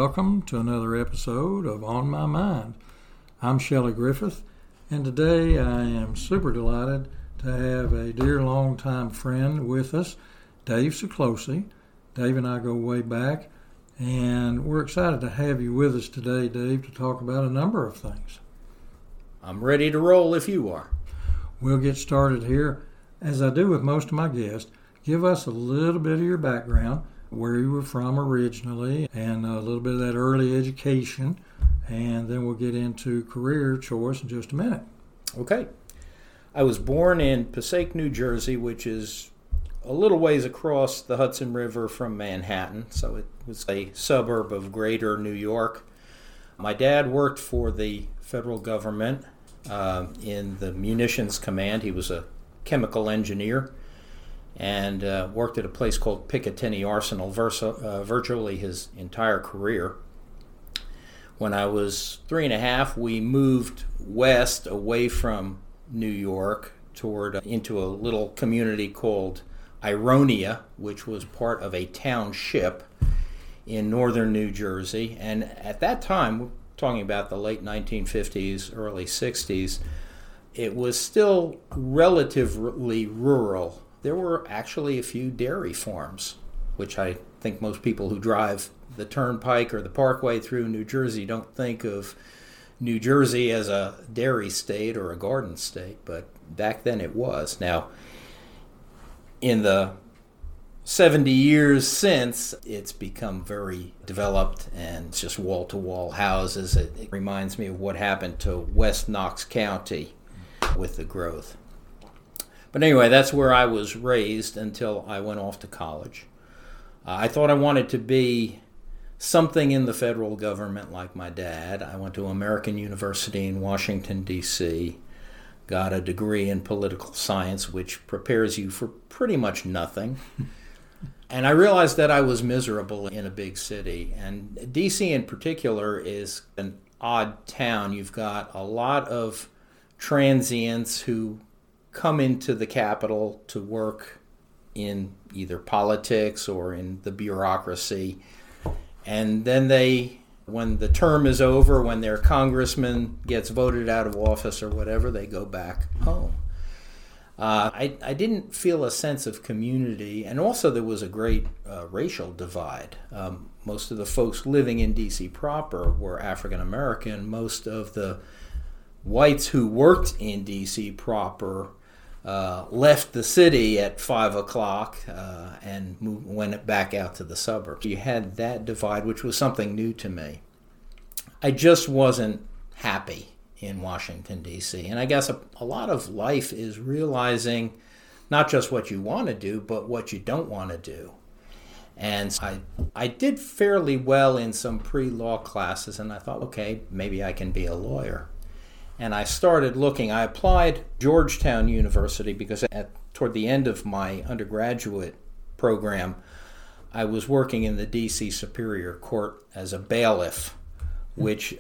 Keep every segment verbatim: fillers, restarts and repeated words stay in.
welcome to another episode of On My Mind. I'm Shelley Griffith, and today I am super delighted to have a dear longtime friend with us, Dave Ciclosi. Dave and I go way back, and we're excited to have you with us today, Dave, to talk about a number of things. I'm ready to roll if you are. We'll get started here. As I do with most of my guests, give us a little bit of your background, where you were from originally, and a little bit of that early education, and then we'll get into career choice in just a minute. Okay. I was born in Passaic, New Jersey, which is a little ways across the Hudson River from Manhattan, so it was a suburb of greater New York. My dad worked for the federal government uh, in the munitions command. He was a chemical engineer and uh, worked at a place called Picatinny Arsenal versa, uh, virtually his entire career. When I was three and a half, we moved west away from New York toward uh, into a little community called Ironia, which was part of a township in northern New Jersey. And at that time, we're talking about the late nineteen fifties, early sixties, it was still relatively rural. There were actually a few dairy farms, which I think most people who drive the Turnpike or the Parkway through New Jersey don't think of New Jersey as a dairy state or a garden state, but back then it was. Now, in the seventy years since, it's become very developed and it's just wall-to-wall houses. It, it reminds me of what happened to West Knox County with the growth. But anyway, that's where I was raised until I went off to college. Uh, I thought I wanted to be something in the federal government like my dad. I went to American University in Washington, D C, got a degree in political science, which prepares you for pretty much nothing. And I realized that I was miserable in a big city. And D C in particular is an odd town. You've got a lot of transients who come into the capital to work in either politics or in the bureaucracy. And then they, when the term is over, when their congressman gets voted out of office or whatever, they go back home. Uh, I, I didn't feel a sense of community, and also there was a great uh, racial divide. Um, most of the folks living in D C proper were African American. Most of the whites who worked in D C proper uh, left the city at five o'clock uh, and moved, went back out to the suburbs. You had that divide, which was something new to me. I just wasn't happy in Washington, D C. And I guess a, a lot of life is realizing not just what you want to do, but what you don't want to do. And I I did fairly well in some pre-law classes, and I thought, okay, maybe I can be a lawyer. And I started looking. I applied Georgetown University because at toward the end of my undergraduate program, I was working in the D C Superior Court as a bailiff, which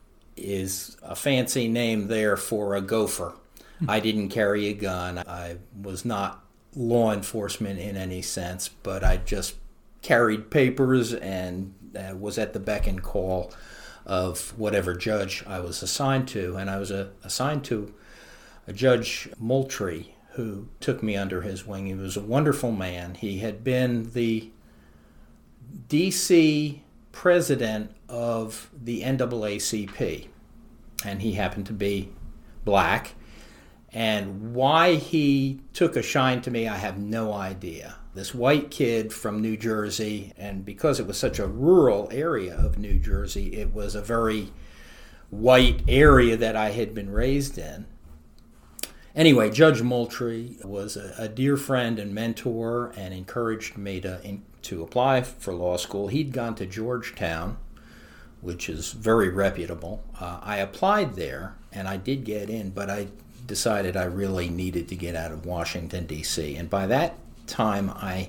is a fancy name there for a gopher. I didn't carry a gun. I was not law enforcement in any sense, but I just carried papers and uh, was at the beck and call of whatever judge I was assigned to. And I was uh, assigned to a Judge Moultrie, who took me under his wing. He was a wonderful man. He had been the D C president of the N double A C P, and he happened to be black. And why he took a shine to me, I have no idea. This white kid from New Jersey, and because it was such a rural area of New Jersey, it was a very white area that I had been raised in. Anyway, Judge Moultrie was a, a dear friend and mentor and encouraged me to in, to apply for law school. He'd gone to Georgetown, which is very reputable. Uh, I applied there, and I did get in, but I decided I really needed to get out of Washington, D C. And by that time, I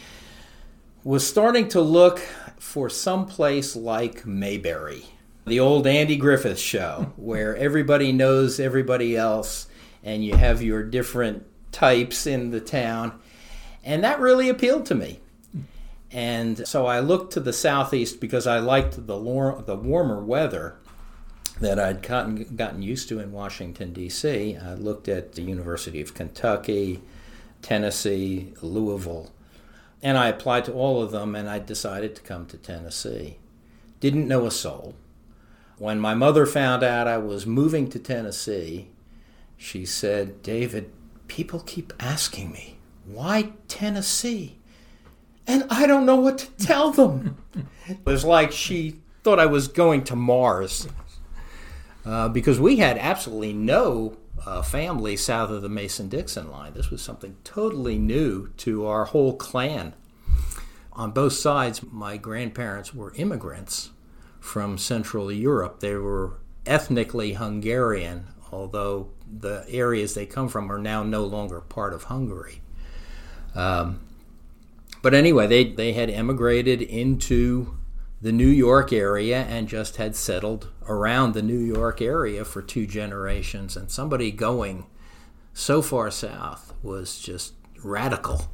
was starting to look for some place like Mayberry, the old Andy Griffith show, where everybody knows everybody else, and you have your different types in the town. And that really appealed to me. And so I looked to the southeast because I liked the lor- the warmer weather that I'd gotten, gotten used to in Washington, D C I looked at the University of Kentucky, Tennessee, Louisville, and I applied to all of them, and I decided to come to Tennessee. Didn't know a soul. When my mother found out I was moving to Tennessee, she said, "David, people keep asking me, why Tennessee? And I don't know what to tell them." It was like she thought I was going to Mars. Uh, because we had absolutely no uh, family south of the Mason-Dixon line. This was something totally new to our whole clan. On both sides, my grandparents were immigrants from Central Europe. They were ethnically Hungarian, although the areas they come from are now no longer part of Hungary. Um, but anyway, they, they had immigrated into the New York area and just had settled around the New York area for two generations. And somebody going so far south was just radical.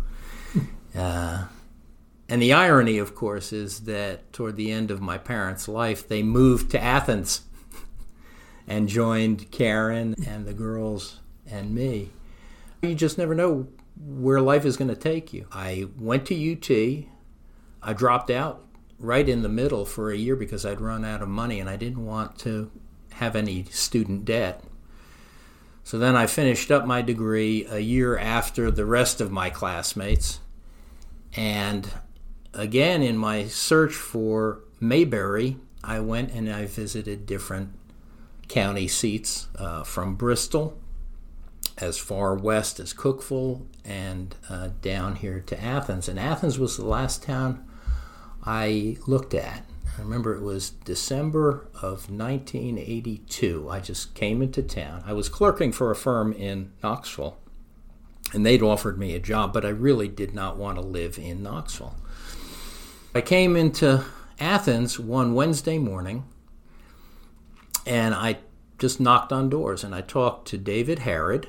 uh, and the irony, of course, is that toward the end of my parents' life, they moved to Athens and joined Karen and the girls and me. You just never know where life is going to take you. I went to U T. I dropped out right in the middle for a year because I'd run out of money and I didn't want to have any student debt. So then I finished up my degree a year after the rest of my classmates. And again, in my search for Mayberry, I went and I visited different county seats uh, from Bristol as far west as Cookeville and uh, down here to Athens. And Athens was the last town I looked at. I remember it was December of nineteen eighty-two. I just came into town. I was clerking for a firm in Knoxville, and they'd offered me a job, but I really did not want to live in Knoxville. I came into Athens one Wednesday morning, and I just knocked on doors, and I talked to David Harrod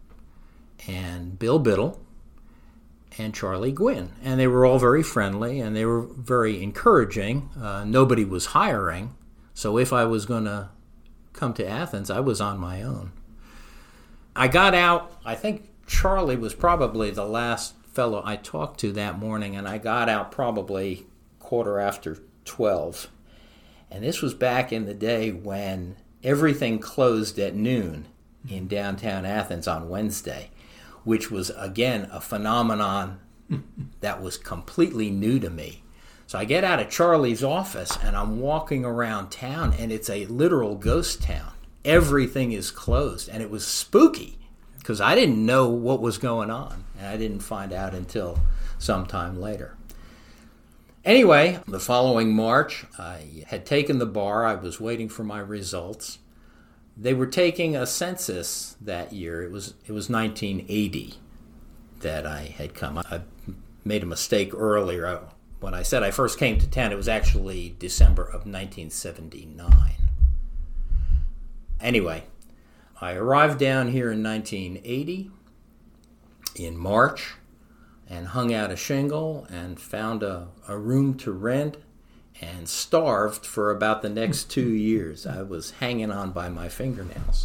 and Bill Biddle and Charlie Gwynn. And they were all very friendly, and they were very encouraging. Uh, nobody was hiring, so if I was going to come to Athens, I was on my own. I got out, I think Charlie was probably the last fellow I talked to that morning, and I got out probably quarter after twelve. And this was back in the day when everything closed at noon in downtown Athens on Wednesday, which was, again, a phenomenon that was completely new to me. So I get out of Charlie's office, and I'm walking around town, and it's a literal ghost town. Everything is closed, and it was spooky because I didn't know what was going on, and I didn't find out until sometime later. Anyway, the following March, I had taken the bar. I was waiting for my results. They were taking a census that year. It was it was nineteen eighty that I had come. I made a mistake earlier. When I said I first came to town, it was actually December of nineteen seventy-nine. Anyway, I arrived down here in nineteen eighty in March and hung out a shingle and found a, a room to rent and starved for about the next two years. I was hanging on by my fingernails.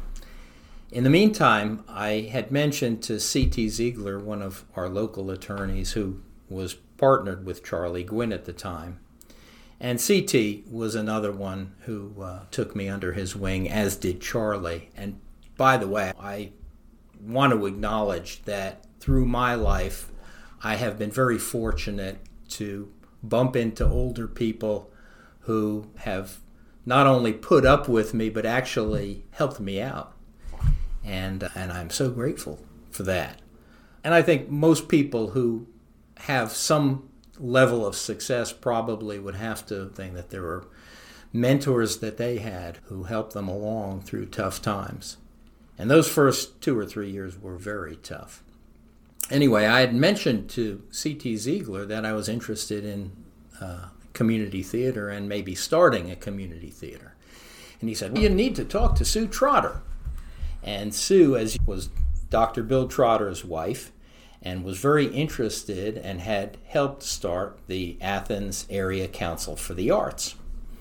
In the meantime, I had mentioned to C T Ziegler, one of our local attorneys who was partnered with Charlie Gwynn at the time, and C T was another one who uh, took me under his wing, as did Charlie. And by the way, I want to acknowledge that through my life, I have been very fortunate to bump into older people who have not only put up with me, but actually helped me out. And and I'm so grateful for that. And I think most people who have some level of success probably would have to think that there were mentors that they had who helped them along through tough times. And those first two or three years were very tough. Anyway, I had mentioned to C T Ziegler that I was interested in uh, community theater and maybe starting a community theater. And he said, well, you need to talk to Sue Trotter. And Sue, as was Doctor Bill Trotter's wife, and was very interested and had helped start the Athens Area Council for the Arts.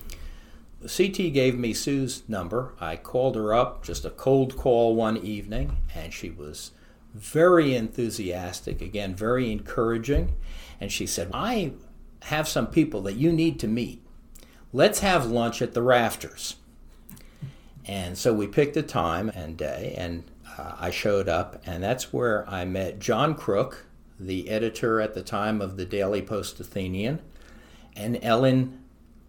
C T gave me Sue's number. I called her up, just a cold call one evening, and she was very enthusiastic, again, very encouraging. And she said, I have some people that you need to meet. Let's have lunch at the Rafters. And so we picked a time and day, and uh, I showed up, and that's where I met John Crook, the editor at the time of the Daily Post-Athenian, and Ellen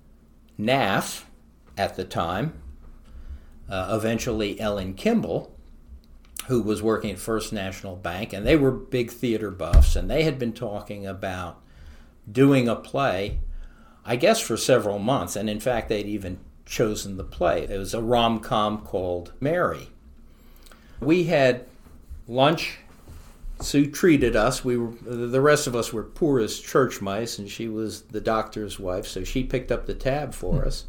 Naff at the time, uh, eventually Ellen Kimball, who was working at First National Bank, and they were big theater buffs, and they had been talking about doing a play, I guess for several months, and in fact they'd even chosen the play. It was a rom-com called Mary. We had lunch. Sue treated us. We were, the rest of us were poor as church mice, and she was the doctor's wife, so she picked up the tab for us.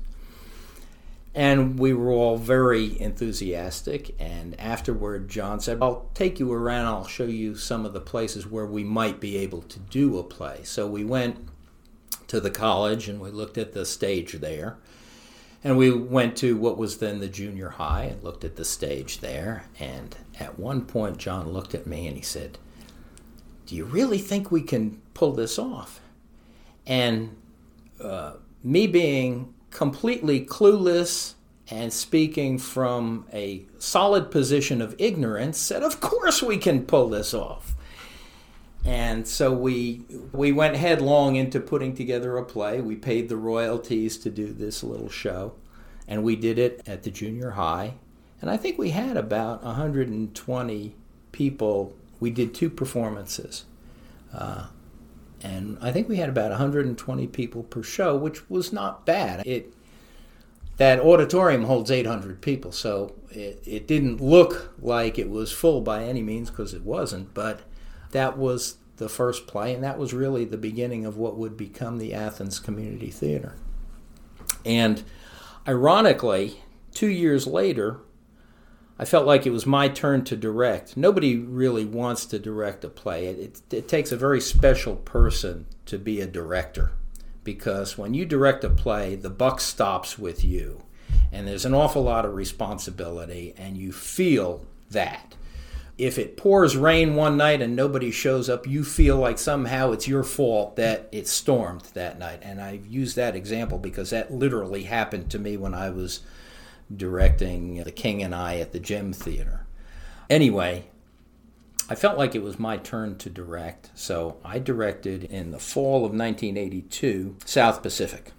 And we were all very enthusiastic, and afterward John said, I'll take you around, I'll show you some of the places where we might be able to do a play. So we went to the college and we looked at the stage there. And we went to what was then the junior high and looked at the stage there. And at one point, John looked at me and he said, do you really think we can pull this off? And uh, me being completely clueless and speaking from a solid position of ignorance, said, of course we can pull this off. And so we we went headlong into putting together a play. We paid the royalties to do this little show, and we did it at the junior high. And I think we had about one hundred twenty people. We did two performances. Uh, and I think we had about one hundred twenty people per show, which was not bad. It That auditorium holds eight hundred people, so it, it didn't look like it was full by any means, because it wasn't, but that was the first play, and that was really the beginning of what would become the Athens Community Theater. And ironically, two years later, I felt like it was my turn to direct. Nobody really wants to direct a play. It, it, it takes a very special person to be a director, because when you direct a play, the buck stops with you, and there's an awful lot of responsibility, and you feel that. If it pours rain one night and nobody shows up, you feel like somehow it's your fault that it stormed that night. And I've used that example because that literally happened to me when I was directing The King and I at the Gem Theater. Anyway, I felt like it was my turn to direct, so I directed in the fall of nineteen eighty-two South Pacific.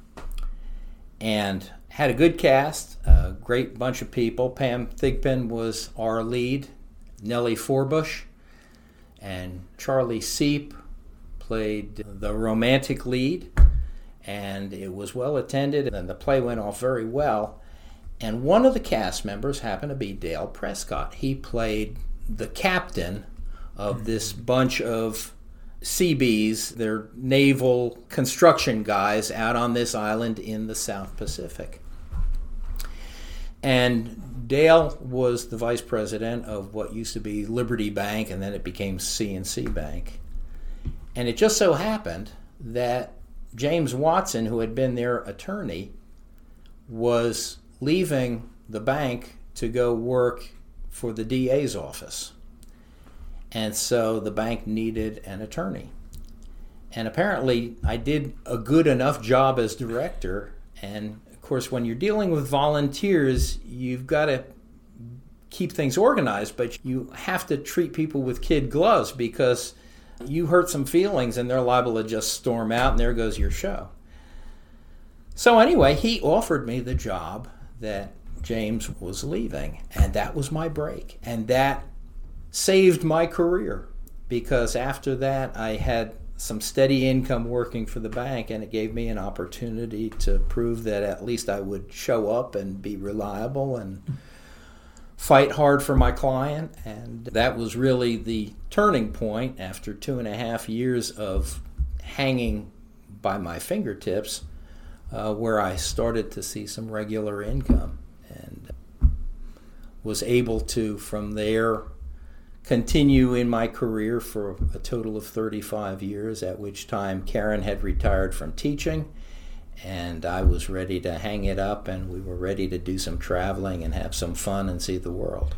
And had a good cast, a great bunch of people. Pam Thigpen was our lead. Nellie Forbush and Charlie Seep played the romantic lead, and it was well attended, and the play went off very well. And one of the cast members happened to be Dale Prescott. He played the captain of this bunch of Seabees. They're naval construction guys out on this island in the South Pacific. And Dale was the vice president of what used to be Liberty Bank, and then it became C and C Bank. And it just so happened that James Watson, who had been their attorney, was leaving the bank to go work for the D A's office. And so the bank needed an attorney. And apparently I did a good enough job as director, and of course, when you're dealing with volunteers, you've got to keep things organized, but you have to treat people with kid gloves, because you hurt some feelings and they're liable to just storm out, and there goes your show. So anyway, he offered me the job that James was leaving, and that was my break. And that saved my career, because after that I had some steady income working for the bank, and it gave me an opportunity to prove that at least I would show up and be reliable and fight hard for my client. And that was really the turning point after two and a half years of hanging by my fingertips, uh, where I started to see some regular income and was able to, from there, continue in my career for a total of thirty-five years, at which time Karen had retired from teaching, and I was ready to hang it up, and we were ready to do some traveling and have some fun and see the world.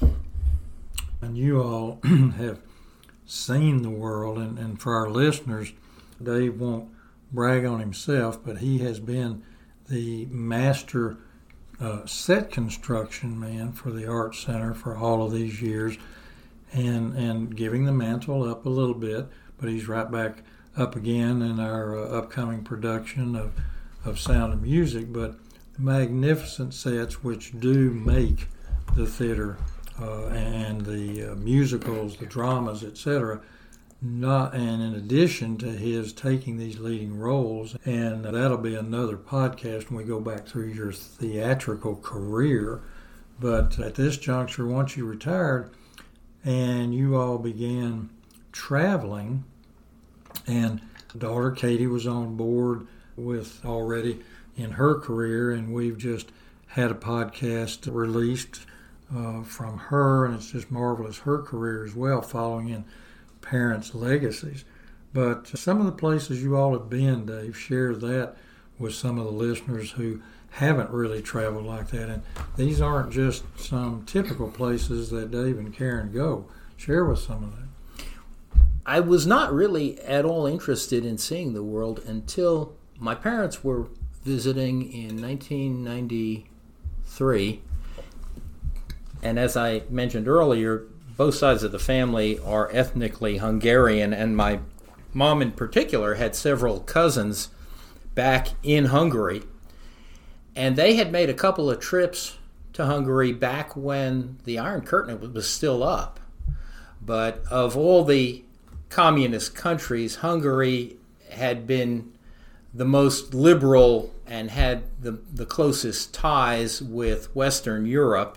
And you all have seen the world, and, and for our listeners, Dave won't brag on himself, but he has been the master uh, set construction man for the Art Center for all of these years, and and giving the mantle up a little bit, but he's right back up again in our uh, upcoming production of, of Sound of Music. But magnificent sets which do make the theater uh, and the uh, musicals, the dramas, et cetera. Not, and in addition to his taking these leading roles, and that'll be another podcast when we go back through your theatrical career. But at this juncture, once you retired and you all began traveling, and daughter Katie was on board with already in her career, and we've just had a podcast released uh, from her, and it's just marvelous, her career as well, following in parents' legacies. But some of the places you all have been, Dave, share that with some of the listeners who haven't really traveled like that. And these aren't just some typical places that Dave and Karen go. Share with some of that. I was not really at all interested in seeing the world until my parents were visiting in nineteen ninety-three. And as I mentioned earlier, both sides of the family are ethnically Hungarian, and my mom in particular had several cousins back in Hungary. And they had made a couple of trips to Hungary back when the Iron Curtain was still up. But of all the communist countries, Hungary had been the most liberal and had the, the closest ties with Western Europe.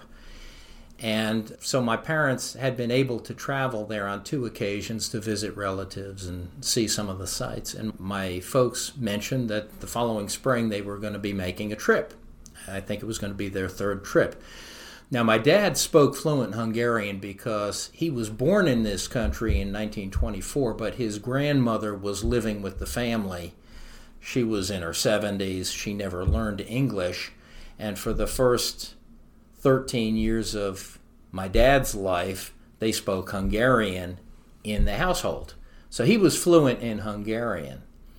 And so my parents had been able to travel there on two occasions to visit relatives and see some of the sights. And my folks mentioned that the following spring they were going to be making a trip. I think it was going to be their third trip. Now, my dad spoke fluent Hungarian because he was born in this country in nineteen twenty-four, but his grandmother was living with the family. She was in her seventies. She never learned English. And for the first thirteen years of my dad's life, they spoke Hungarian in the household. So he was fluent in Hungarian.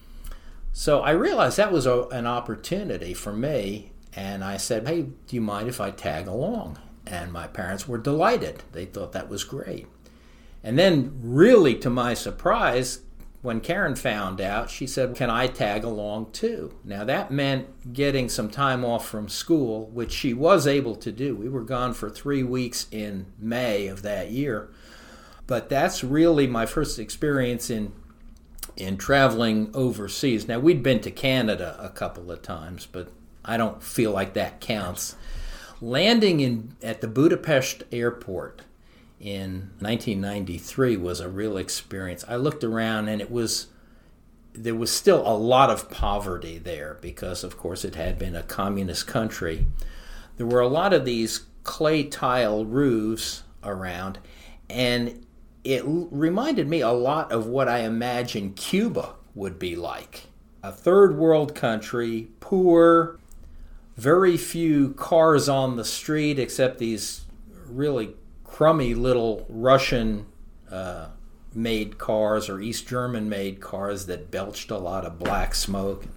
So I realized that was a, an opportunity for me, and I said, hey, do you mind if I tag along? And my parents were delighted. They thought that was great. And then, really to my surprise, when Karen found out, she said, can I tag along too? Now that meant getting some time off from school, which she was able to do. We were gone for three weeks in May of that year. But that's really my first experience in in traveling overseas. Now, we'd been to Canada a couple of times, but I don't feel like that counts. Landing in at the Budapest airport in nineteen ninety-three was a real experience. I looked around, and it was there was still a lot of poverty there because, of course, it had been a communist country. There were a lot of these clay tile roofs around, and it l- reminded me a lot of what I imagined Cuba would be like. A third world country, poor, very few cars on the street except these really crummy little Russian uh, made cars or East German made cars that belched a lot of black smoke.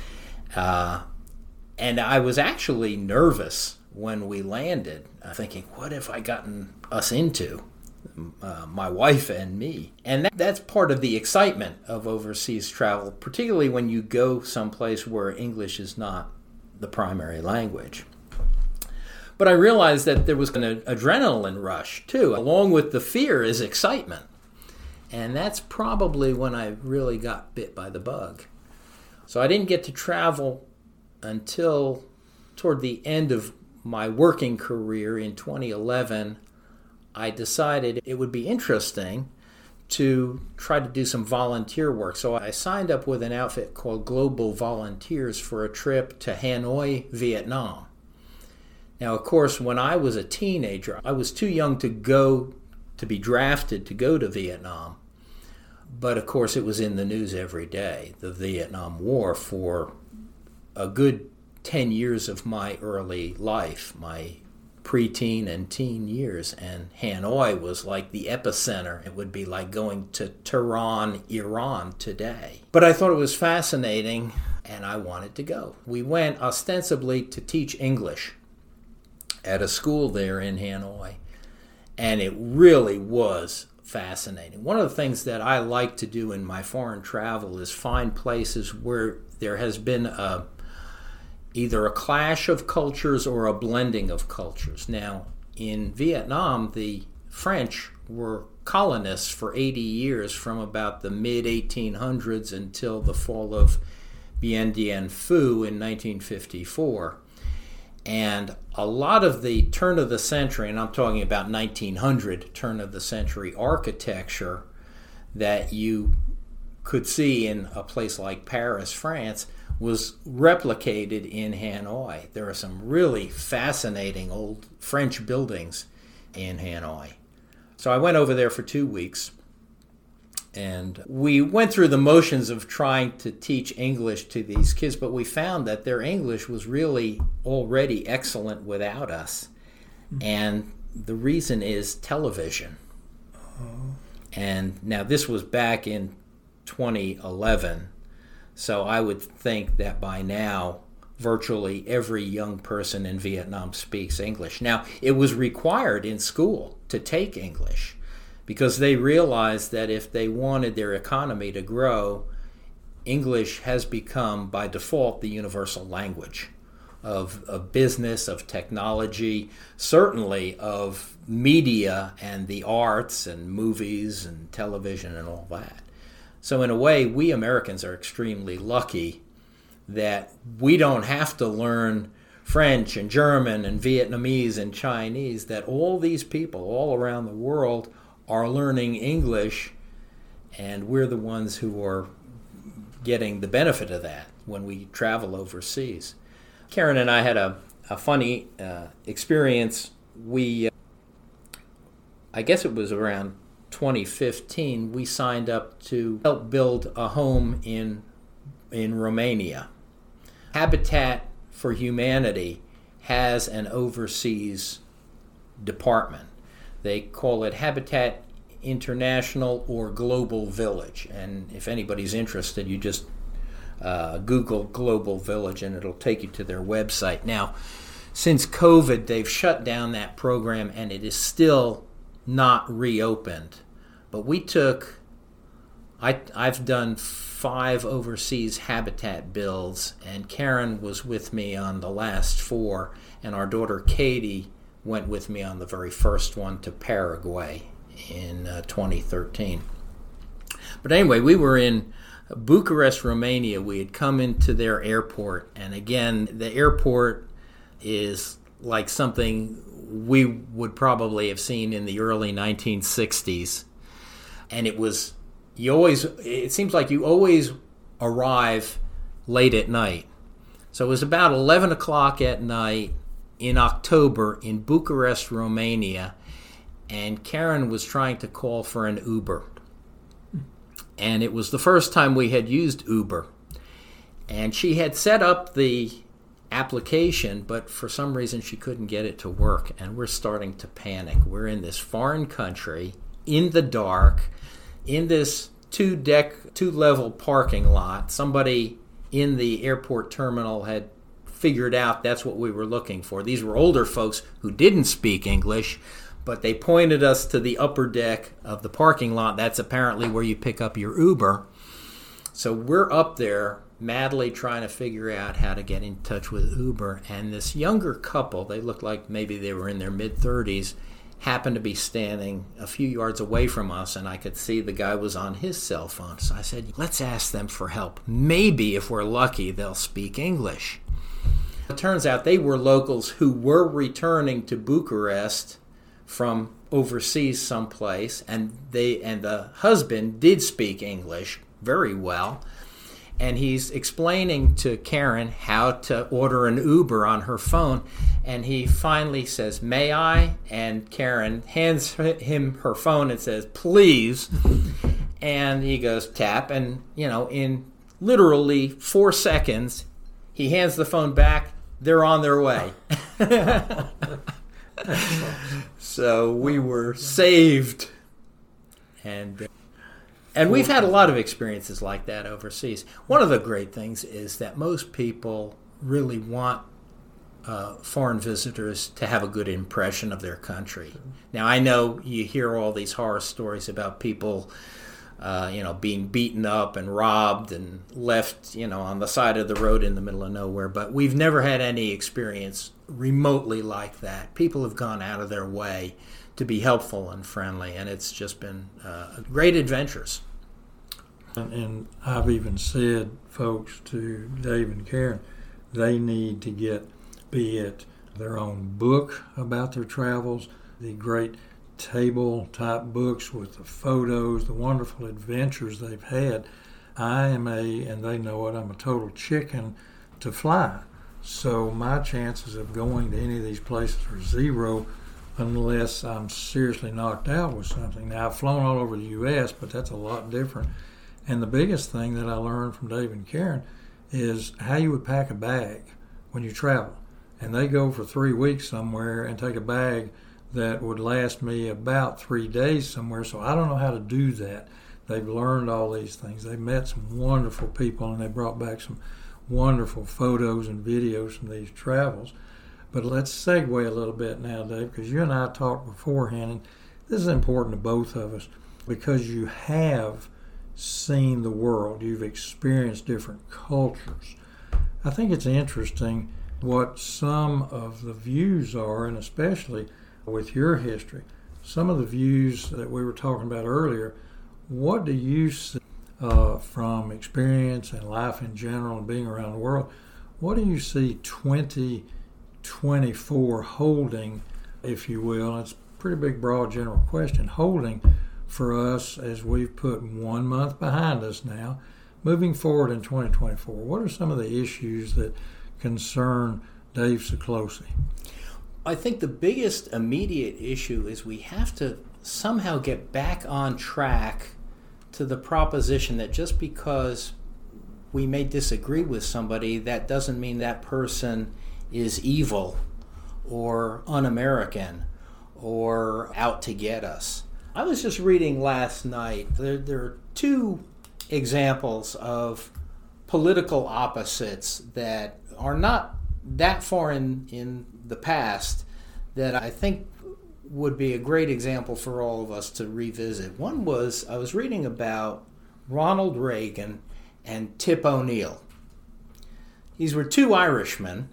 Uh, and I was actually nervous when we landed, uh, thinking, what have I gotten us into? Uh, my wife and me. And that, that's part of the excitement of overseas travel, particularly when you go someplace where English is not the primary language. But I realized that there was an adrenaline rush, too. Along with the fear is excitement. And that's probably when I really got bit by the bug. So I didn't get to travel until toward the end of my working career in twenty eleven. I decided it would be interesting to try to do some volunteer work. So I signed up with an outfit called Global Volunteers for a trip to Hanoi, Vietnam. Now, of course, when I was a teenager, I was too young to go to be drafted to go to Vietnam. But of course it was in the news every day, the Vietnam War, for a good ten years of my early life, my preteen and teen years, and Hanoi was like the epicenter. It would be like going to Tehran, Iran today. But I thought it was fascinating, and I wanted to go. We went ostensibly to teach English at a school there in Hanoi, and it really was fascinating. One of the things that I like to do in my foreign travel is find places where there has been a either a clash of cultures or a blending of cultures. Now, in Vietnam, the French were colonists for eighty years, from about the mid eighteen hundreds until the fall of Bien Dien Phu in nineteen fifty-four. And a lot of the turn of the century, and I'm talking about nineteen hundred turn of the century architecture that you could see in a place like Paris, France, was replicated in Hanoi. There are some really fascinating old French buildings in Hanoi. So I went over there for two weeks, and we went through the motions of trying to teach English to these kids, but we found that their English was really already excellent without us. And the reason is television. And now this was back in twenty eleven. So I would think that by now, virtually every young person in Vietnam speaks English. Now, it was required in school to take English because they realized that if they wanted their economy to grow, English has become, by default, the universal language of, of business, of technology, certainly of media and the arts and movies and television and all that. So in a way, we Americans are extremely lucky that we don't have to learn French and German and Vietnamese and Chinese, that all these people all around the world are learning English, and we're the ones who are getting the benefit of that when we travel overseas. Karen and I had a, a funny uh, experience. We, uh, I guess it was around twenty fifteen, we signed up to help build a home in in Romania. Habitat for Humanity has an overseas department. They call it Habitat International or Global Village. And if anybody's interested, you just uh, Google Global Village and it'll take you to their website. Now, since COVID, they've shut down that program and it is still not reopened. But we took, I, I've done five overseas habitat builds, and Karen was with me on the last four, and our daughter Katie went with me on the very first one to Paraguay in uh, twenty thirteen. But anyway, we were in Bucharest, Romania. We had come into their airport, and again, the airport is like something we would probably have seen in the early nineteen sixties. And it was, you always, it seems like you always arrive late at night. So it was about eleven o'clock at night in October in Bucharest, Romania, and Karen was trying to call for an Uber. And it was the first time we had used Uber. And she had set up the application, but for some reason she couldn't get it to work, and we're starting to panic. We're in this foreign country, in the dark, in this two-deck, two-level parking lot. Somebody in the airport terminal had figured out that's what we were looking for. These were older folks who didn't speak English, but they pointed us to the upper deck of the parking lot. That's apparently where you pick up your Uber. So we're up there madly trying to figure out how to get in touch with Uber, and this younger couple, they looked like maybe they were in their mid-thirties, happened to be standing a few yards away from us, and I could see the guy was on his cell phone. So I said, let's ask them for help. Maybe if we're lucky, they'll speak English. It turns out they were locals who were returning to Bucharest from overseas someplace, and they and the husband did speak English very well. and he's explaining to Karen how to order an Uber on her phone, and he finally says, "May I?" And Karen hands him her phone and says, "Please." And he goes, "Tap," and, you know, in literally four seconds, he hands the phone back. They're on their way. So we were saved. And and we've had a lot of experiences like that overseas. One of the great things is that most people really want uh, foreign visitors to have a good impression of their country. Now, I know you hear all these horror stories about people Uh, you know, being beaten up and robbed and left, you know, on the side of the road in the middle of nowhere. But we've never had any experience remotely like that. People have gone out of their way to be helpful and friendly, and it's just been uh, great adventures. And, and I've even said, folks, to Dave and Karen, they need to get, be it their own book about their travels, the great table-type books with the photos, the wonderful adventures they've had. I am a, and they know it, I'm a total chicken to fly. So my chances of going to any of these places are zero unless I'm seriously knocked out with something. Now, I've flown all over the U S, but that's a lot different. And the biggest thing that I learned from Dave and Karen is how you would pack a bag when you travel. And they go for three weeks somewhere and take a bag that would last me about three days somewhere, so I don't know how to do that. They've learned all these things. They met some wonderful people, and they brought back some wonderful photos and videos from these travels. But let's segue a little bit now, Dave, because you and I talked beforehand, and this is important to both of us because you have seen the world. You've experienced different cultures. I think it's interesting what some of the views are, and especially with your history, some of the views that we were talking about earlier. What do you see uh, from experience and life in general and being around the world? What do you see twenty twenty-four holding, if you will? It's a pretty big, broad, general question. Holding for us as we've put one month behind us now, moving forward in twenty twenty-four. What are some of the issues that concern Dave Ciclosi? I think the biggest immediate issue is we have to somehow get back on track to the proposition that just because we may disagree with somebody, that doesn't mean that person is evil or un-American or out to get us. I was just reading last night, there, there are two examples of political opposites that are not that far in, in the past that I think would be a great example for all of us to revisit. One was, I was reading about Ronald Reagan and Tip O'Neill. These were two Irishmen,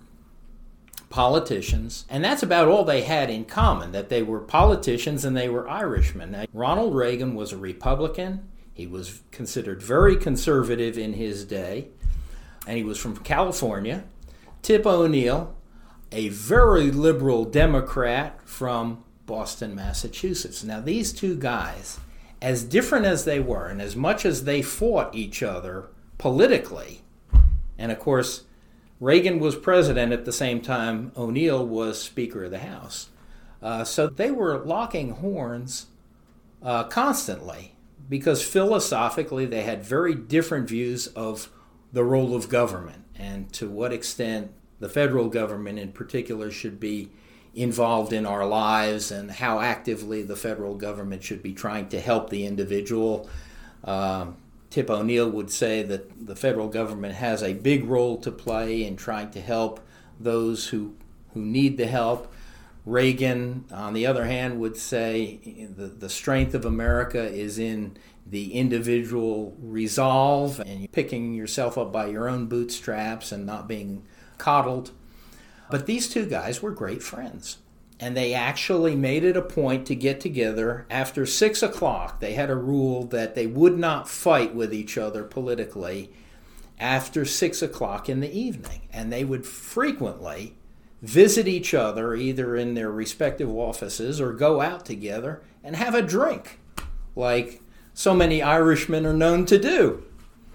politicians, and that's about all they had in common, that they were politicians and they were Irishmen. Now, Ronald Reagan was a Republican. He was considered very conservative in his day, and he was from California. Tip O'Neill, a very liberal Democrat from Boston, Massachusetts. Now, these two guys, as different as they were, and as much as they fought each other politically, and of course, Reagan was president at the same time O'Neill was Speaker of the House. Uh, so they were locking horns uh, constantly because philosophically they had very different views of the role of government and to what extent the federal government in particular should be involved in our lives and how actively the federal government should be trying to help the individual. Um, Tip O'Neill would say that the federal government has a big role to play in trying to help those who, who need the help. Reagan, on the other hand, would say the, the strength of America is in the individual resolve and picking yourself up by your own bootstraps and not being coddled. But these two guys were great friends. And they actually made it a point to get together after six o'clock. They had a rule that they would not fight with each other politically after six o'clock in the evening. And they would frequently visit each other either in their respective offices or go out together and have a drink, like so many Irishmen are known to do.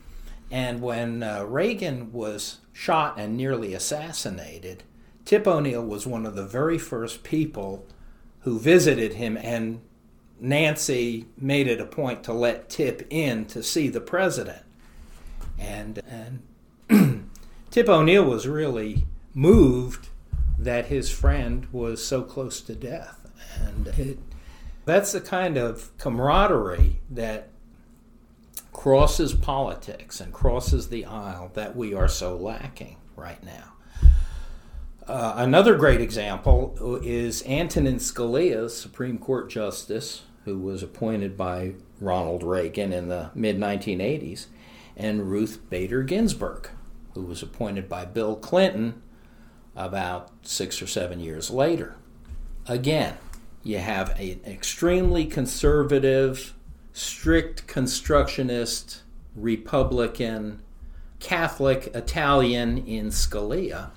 And when uh, Reagan was shot and nearly assassinated, Tip O'Neill was one of the very first people who visited him, and Nancy made it a point to let Tip in to see the president. And, and Tip O'Neill was really moved that his friend was so close to death. And it, that's the kind of camaraderie that crosses politics and crosses the aisle that we are so lacking right now. Uh, another great example is Antonin Scalia, Supreme Court Justice, who was appointed by Ronald Reagan in the mid nineteen eighties, and Ruth Bader Ginsburg, who was appointed by Bill Clinton about six or seven years later. Again, you have an extremely conservative, strict constructionist, Republican, Catholic Italian in Scalia.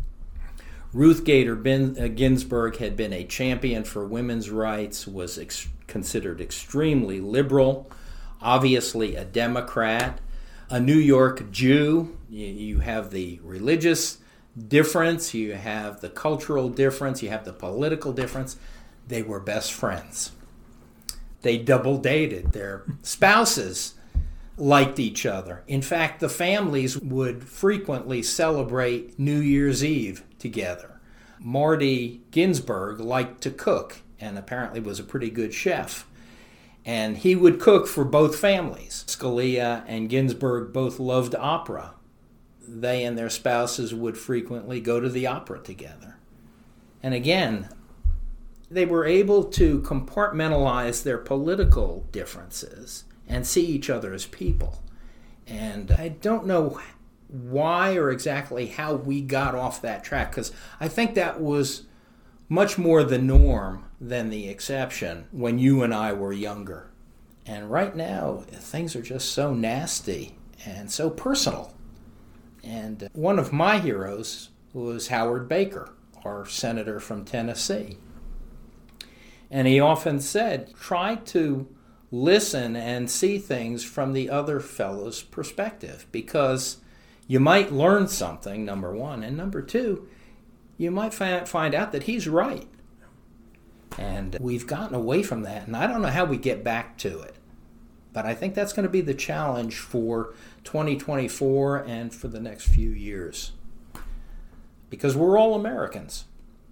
Ruth Bader Ginsburg had been a champion for women's rights, was ex- considered extremely liberal, obviously a Democrat, a New York Jew. You, you have the religious difference, you have the cultural difference, you have the political difference. They were best friends. They double dated. Their spouses liked each other. In fact, the families would frequently celebrate New Year's Eve together. Marty Ginsburg liked to cook and apparently was a pretty good chef. And he would cook for both families. Scalia and Ginsburg both loved opera. They and their spouses would frequently go to the opera together. And again, they were able to compartmentalize their political differences and see each other as people. And I don't know why or exactly how we got off that track, because I think that was much more the norm than the exception when you and I were younger. And right now, things are just so nasty and so personal. And one of my heroes was Howard Baker, our senator from Tennessee. And he often said, try to listen and see things from the other fellow's perspective, because you might learn something, number one, and number two, you might find out that he's right. And we've gotten away from that, and I don't know how we get back to it. But I think that's going to be the challenge for twenty twenty-four and for the next few years, because we're all Americans.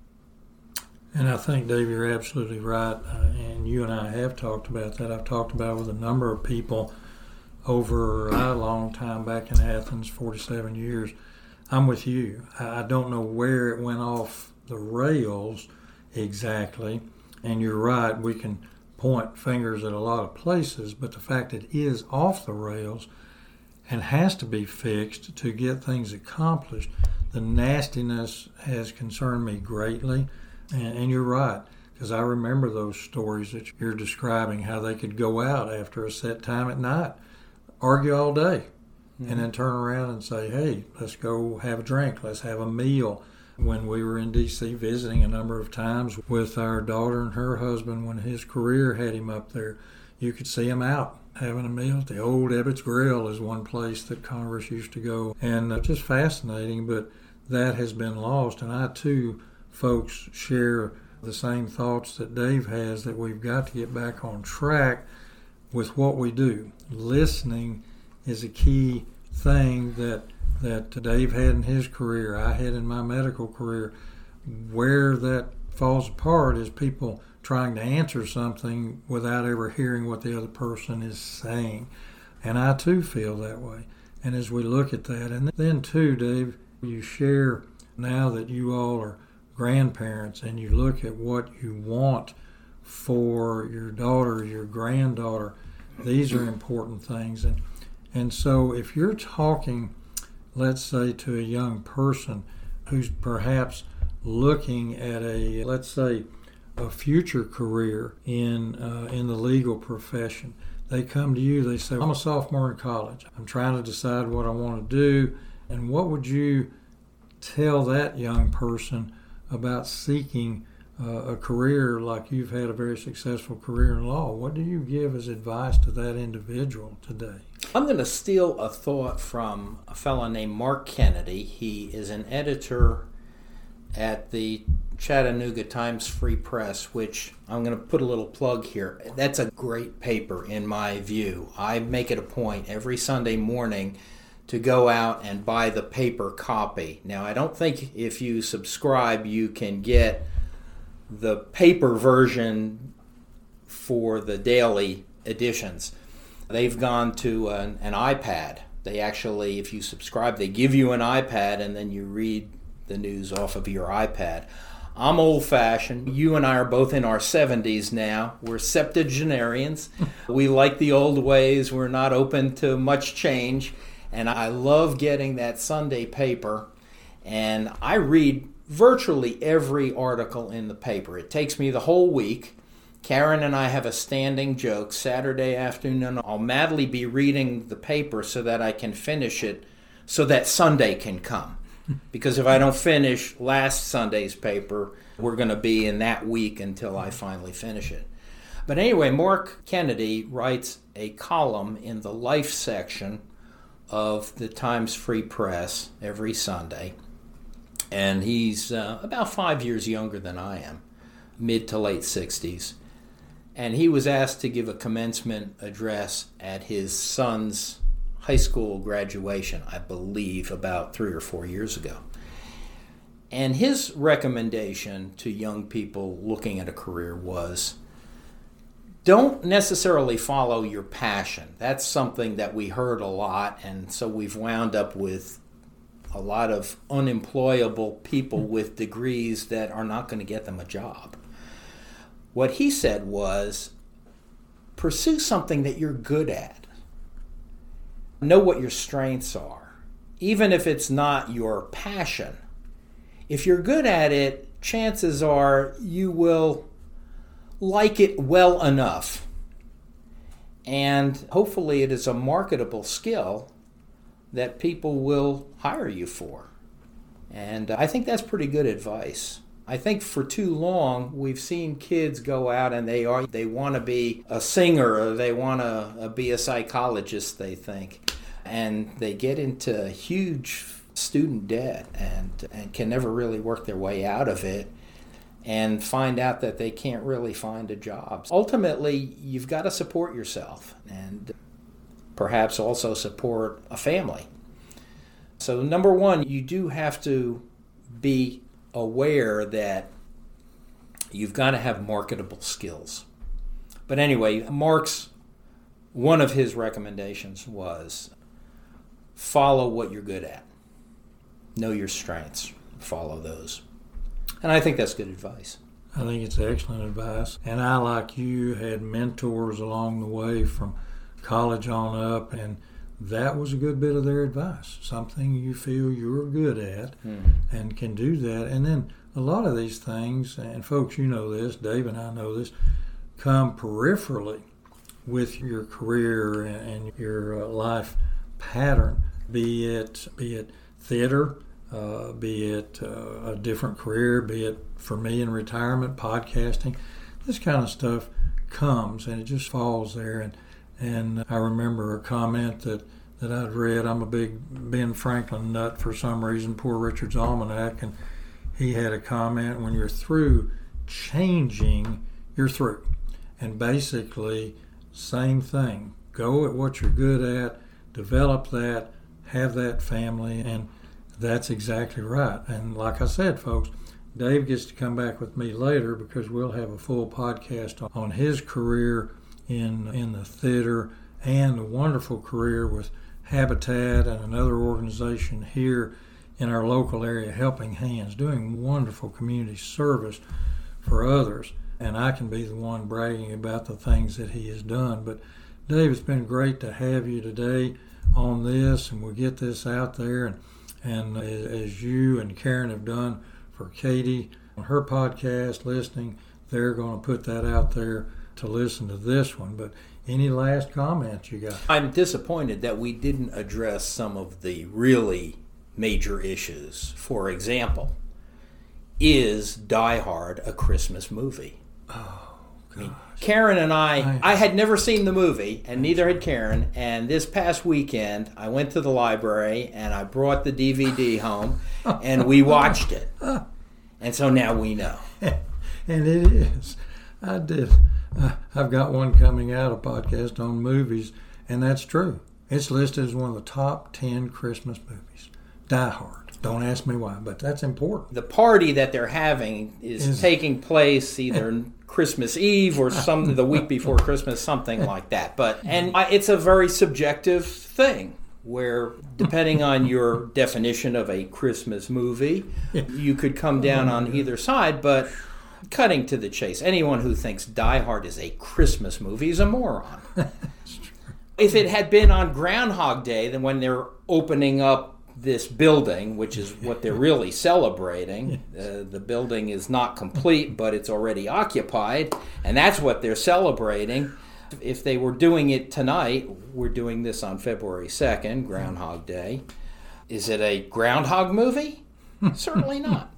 And I think, Dave, you're absolutely right, uh, and you and I have talked about that. I've talked about it with a number of people over a long time back in Athens, forty-seven years. I'm with you. I don't know where it went off the rails exactly, and you're right, we can point fingers at a lot of places, but the fact it is off the rails and has to be fixed to get things accomplished, the nastiness has concerned me greatly. And, and you're right, because I remember those stories that you're describing, how they could go out after a set time at night, argue all day, mm-hmm. and then turn around and say, hey, let's go have a drink, let's have a meal. When we were in D C visiting a number of times with our daughter and her husband, when his career had him up there, you could see him out having a meal. The old Ebbets Grill is one place that Congress used to go, and uh, just fascinating, but that has been lost. And I, too, folks, share the same thoughts that Dave has, that we've got to get back on track with what we do. Listening is a key thing that that Dave had in his career, I had in my medical career. Where that falls apart is people trying to answer something without ever hearing what the other person is saying. And I too feel that way. And as we look at that, and then too, Dave, you share now that you all are grandparents and you look at what you want for your daughter, your granddaughter, these are important things. And and so if you're talking, let's say, to a young person who's perhaps looking at a, let's say, a future career in uh, in the legal profession, they come to you, they say, I'm a sophomore in college, I'm trying to decide what I want to do, and what would you tell that young person about seeking uh, a career like you've had a very successful career in law, what do you give as advice to that individual today? I'm going to steal a thought from a fellow named Mark Kennedy. He is an editor at the Chattanooga Times Free Press, which I'm going to put a little plug here. That's a great paper in my view. I make it a point every Sunday morning to go out and buy the paper copy. Now, I don't think if you subscribe you can get the paper version for the daily editions. They've gone to an, an iPad. They actually, if you subscribe, they give you an iPad and then you read the news off of your iPad. I'm old-fashioned. You and I are both in our seventies now. We're septuagenarians. We like the old ways. We're not open to much change. And I love getting that Sunday paper. And I read virtually every article in the paper. It takes me the whole week. Karen and I have a standing joke. Saturday afternoon, I'll madly be reading the paper so that I can finish it so that Sunday can come. Because if I don't finish last Sunday's paper, we're going to be in that week until I finally finish it. But anyway, Mark Kennedy writes a column in the Life section of the Times Free Press every Sunday. And he's uh, about five years younger than I am, mid to late sixties. And he was asked to give a commencement address at his son's high school graduation, I believe, about three or four years ago. And his recommendation to young people looking at a career was, don't necessarily follow your passion. That's something that we heard a lot, and so we've wound up with a lot of unemployable people with degrees that are not going to get them a job. What he said was, pursue something that you're good at. Know what your strengths are, even if it's not your passion. If you're good at it, chances are you will like it well enough. And hopefully it is a marketable skill that people will hire you for. And I think that's pretty good advice. I think for too long we've seen kids go out and they are they want to be a singer or they want to be a psychologist, they think. And they get into huge student debt and, and can never really work their way out of it and find out that they can't really find a job. Ultimately, you've got to support yourself and perhaps also support a family. So number one, you do have to be aware that you've got to have marketable skills. But anyway, Mark's, one of his recommendations was follow what you're good at. Know your strengths. Follow those. And I think that's good advice. I think it's excellent advice. And I, like you, had mentors along the way from college on up, and that was a good bit of their advice. Something you feel you're good at mm-hmm. and can do that. And then a lot of these things, and folks, you know this, Dave and I know this, come peripherally with your career and your uh, life pattern, be it be it theater, uh, be it uh, a different career, be it for me in retirement, podcasting. This kind of stuff comes and it just falls there. And and I remember a comment that, that I'd read. I'm a big Ben Franklin nut for some reason, Poor Richard's Almanac, and he had a comment, when you're through changing, you're through. And basically, same thing. Go at what you're good at, develop that, have that family, and that's exactly right. And like I said, folks, Dave gets to come back with me later because we'll have a full podcast on his career in in the theater and a wonderful career with Habitat and another organization here in our local area, Helping Hands, doing wonderful community service for others. And I can be the one bragging about the things that he has done. But Dave, it's been great to have you today on this, and we'll get this out there. And, and as you and Karen have done for Katie on her podcast, listening, they're going to put that out there to listen to this one. But any last comments you got? I'm disappointed that we didn't address some of the really major issues. For example, is Die Hard a Christmas movie? Oh, I mean, Karen and I, I, I had never seen the movie, and neither had Karen. And this past weekend, I went to the library, and I brought the D V D home, and we watched it. And so now we know. And it is. I did. Uh, I've got one coming out, a podcast on movies, and that's true. It's listed as one of the top ten Christmas movies. Die Hard. Don't ask me why, but that's important. The party that they're having is, is taking place either Christmas Eve or some the week before Christmas, something like that. But and it's a very subjective thing where, depending on your definition of a Christmas movie, you could come down on either side. But cutting to the chase, anyone who thinks Die Hard is a Christmas movie is a moron. If it had been on Groundhog Day, then when they're opening up this building, which is what they're really celebrating. Uh, the building is not complete, but it's already occupied, and that's what they're celebrating. If they were doing it tonight, we're doing this on February second, Groundhog Day. Is it a Groundhog movie? Certainly not.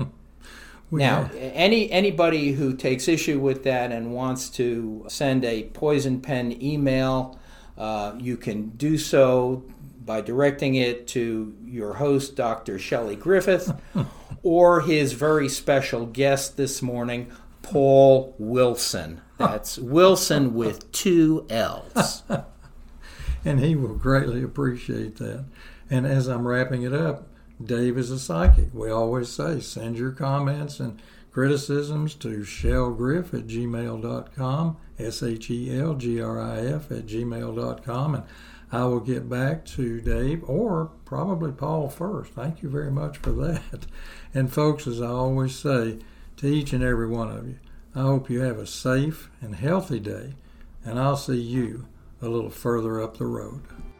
Now, any anybody who takes issue with that and wants to send a poison pen email, uh, you can do so by directing it to your host, Doctor Shelley Griffith, or his very special guest this morning, Paul Wilson. That's Wilson with two L's. And he will greatly appreciate that. And as I'm wrapping it up, Dave is a psychic. We always say, send your comments and criticisms to shellgriff at gmail dot com, S H E L G R I F at gmail dot com, and I will get back to Dave or probably Paul first. Thank you very much for that. And folks, as I always say to each and every one of you, I hope you have a safe and healthy day, and I'll see you a little further up the road.